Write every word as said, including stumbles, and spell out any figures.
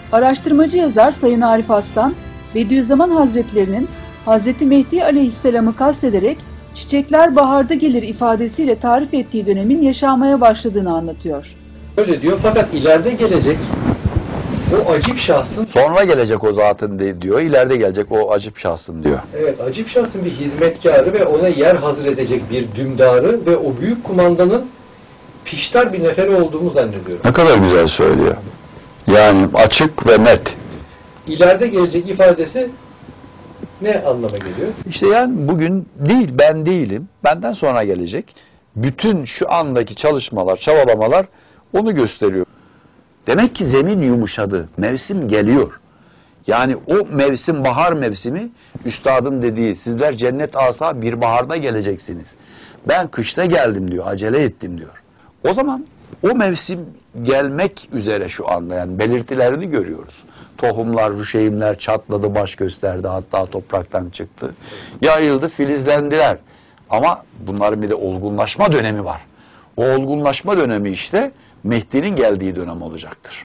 Araştırmacı yazar Sayın Arif Aslan, Bediüzzaman Hazretlerinin Hazreti Mehdi Aleyhisselam'ı kastederek "çiçekler baharda gelir" ifadesiyle tarif ettiği dönemin yaşanmaya başladığını anlatıyor. Öyle diyor, fakat ileride gelecek o acip şahsın... Sonra gelecek o zatın de, diyor, ileride gelecek o acip şahsın diyor. Evet, acip şahsın bir hizmetkarı ve ona yer hazır edecek bir dündarı ve o büyük kumandanın piştar bir neferi olduğumu zannediyorum. Ne kadar güzel söylüyor. Yani açık ve net. İleride gelecek ifadesi ne anlama geliyor? İşte yani bugün değil, ben değilim, benden sonra gelecek. Bütün şu andaki çalışmalar, çabalamalar onu gösteriyor. Demek ki zemin yumuşadı, mevsim geliyor. Yani o mevsim, bahar mevsimi, üstadın dediği, sizler cennet asa bir baharda geleceksiniz. Ben kışta geldim diyor, acele ettim diyor. O zaman o mevsim gelmek üzere şu anda, yani belirtilerini görüyoruz. Tohumlar, rüşeğimler çatladı, baş gösterdi, hatta topraktan çıktı. Yayıldı, filizlendiler. Ama bunların bir de olgunlaşma dönemi var. O olgunlaşma dönemi işte Mehdi'nin geldiği dönem olacaktır.